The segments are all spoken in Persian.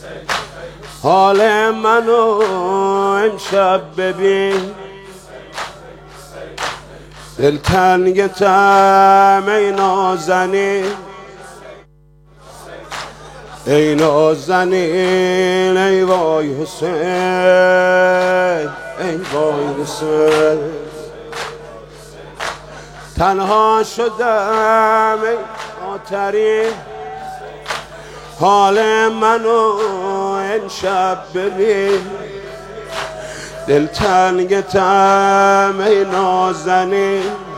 حال منو امشب ببین، دلتنگتم ای نازنین، ای نازنین ای وای حسین، ای وای حسین. تنها شدم ای آترین، حال منو امشب ببین، دلتنگتم ای نازنین،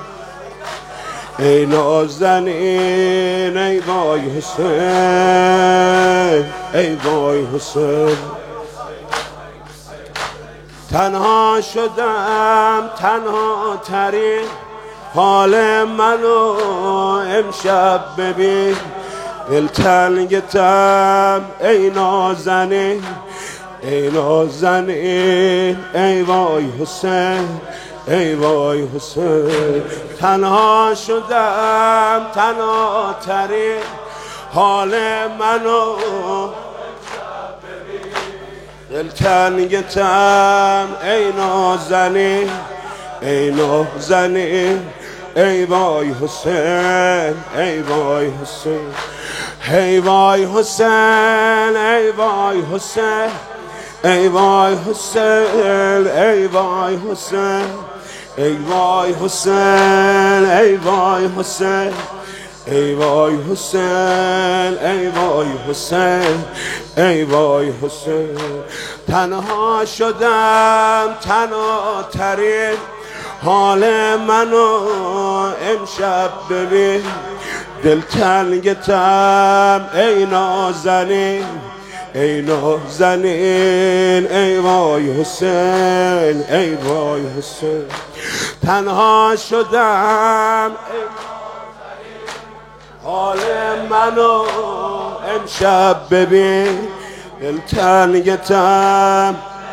ای نازنین ای وای حسین، ای وای حسین. تنها شدم تنها ترین، حال منو امشب ببین، دلتنگتم ای نازنین، ای نازنین ای وای حسین، ای وای حسین. تنها شدم تنها ترین، حال منو دلتنگتم ای نازنین، ای نازنین ای وای حسین، ای وای حسین. ای وای حسین، ای وای حسین، ای وای حسین، ای وای حسین، ای وای حسین، ای وای حسین، ای وای حسین، ای وای حسین، ای وای حسین. تنها شدم تنها ترین، حال منو امشب ببین، دلتنگتم ای نازنین، ای نازنین ای وای حسین، ای وای حسین. تنها شدم حال منو امشب ببین، دلتنگتم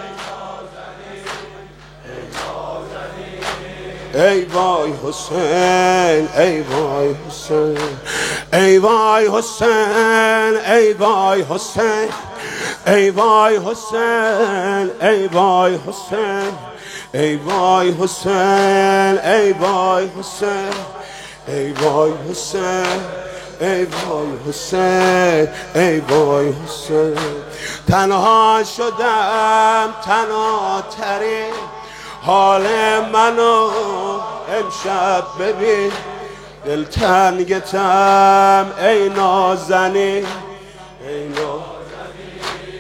ای وای حسین، ای وای حسین، ای وای حسین، ای وای حسین، ای وای حسین، ای وای حسین، ای وای حسین، ای وای حسین، ای وای حسین، ای وای حسین، ای وای حسین. تنها شدم تنها ترین، حال منو امشب ببین، دلتنگتم ای نازنین، ای نازنین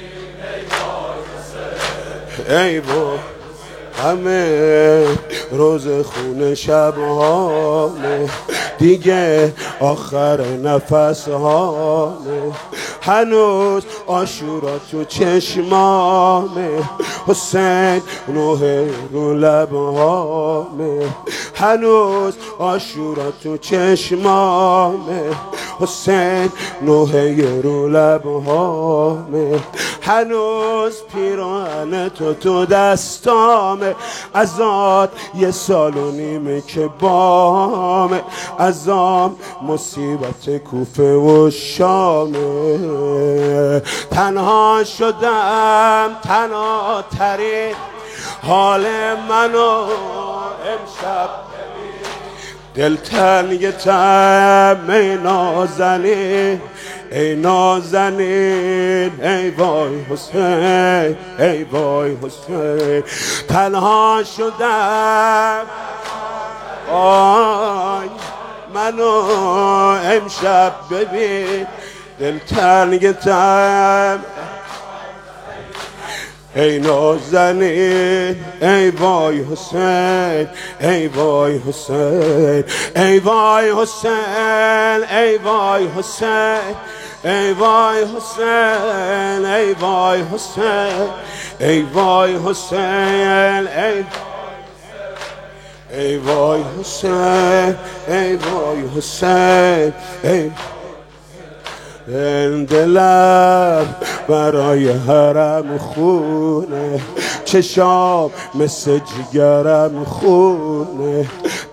ای وای. همه روز خون شب‌هامه، دیگه آخر نفس هامه، هنوز آشورا تو چشمامه، حسین نوحه رو لبهامه، هنوز آشورا تو چشمامه، حسین نوحه رو لبهامه، هنوز پیراهن تو دستامه، ازاد یه سال و نیمه که بامه، ازام مصیبت کوفه و شامه. تنها شدم تنها ترین، حال منو امشب دلتنگتم ای نازنین، ای نازنین ای وای حسین، ای وای حسین. تنها شدم آی منو امشب ببین، دلتنگتم ای نازنین ای وای حسین، ای وای حسین، ای وای حسین، ای وای حسین، ای وای حسین، ای وای حسین، ای وای حسین، ای وای حسین، ای وای حسین، ای دلم برای حرم خونه، چشام مثل جگرم خونه،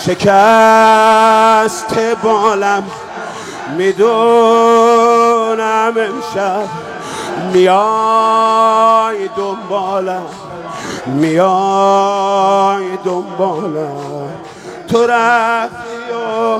شکست بالم میدونم امشب میای دنبالم میای دنبالم تو رفتی و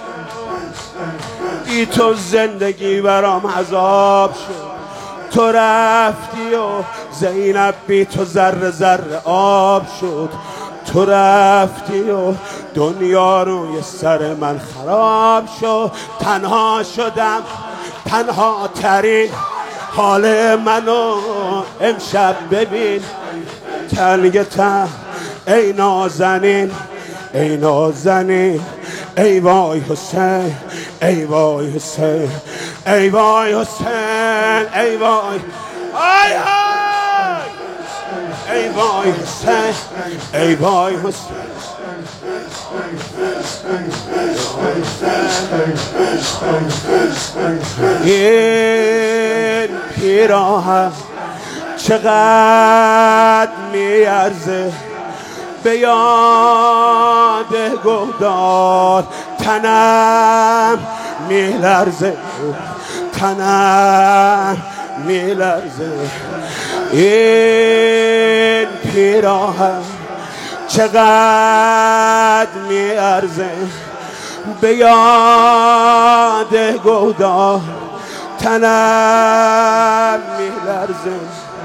بی تو زندگی برام عذاب شد تو رفتی و زینب بی تو ذره ذره آب شد تو رفتی و دنیا روی سر من خراب شد تنها شدم تنها ترین حال منو امشب ببین تنگ تن ای نازنین ای نازنین ای وای حسین ای وای حسین ای وای حسین ای وای آی آی ای وای حسین ای وای حسین این پیراهن چقدر میارزه به یاد گودار تنم میلرزه تنم میلرزه این پیراهن چقدر میارزه به یاد گودار تنم میلرزه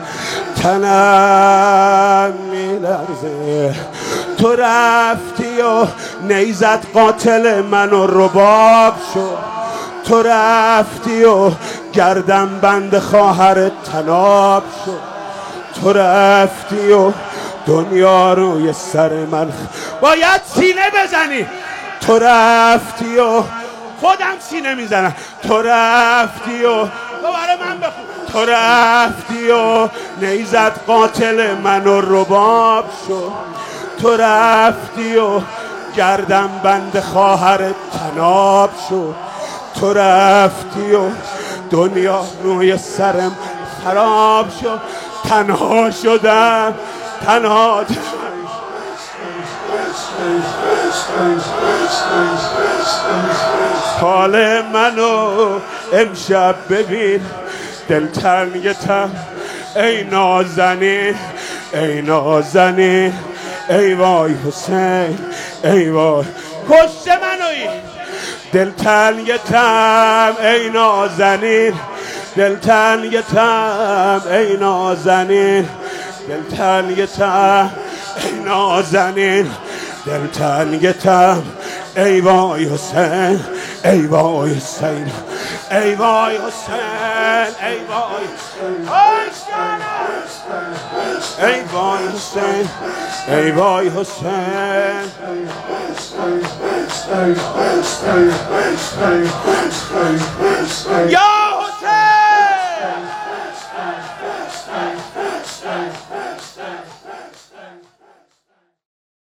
تنم میلرزه تو رفتی و نیزت قاتل منو رباب شد تو رفتی و گردن بند خواهر تناب شد تو رفتی و دنیا روی سر من باید سینه بزنی تو رفتی و خودم سینه میزنم تو رفتی و برای من بخون تو رفتی و نیزت قاتل منو رباب شد تو رفتی و گردن بند خواهر تناب شد تو رفتی و دنیا روی سرم خراب شد تنها شدم تنها حال منو امشب ببین دلتنگتم ای نازنین ای نازنین ای وای حسین ای وای کشت منوی دلتنگتم ای نازنین دلتنگتم ای نازنین دلتنگتم ای نازنین دلتنگتم ای وای حسین ای وای حسین ای وای حسین ای وای ای وای حسین ای وای حسین یا حسین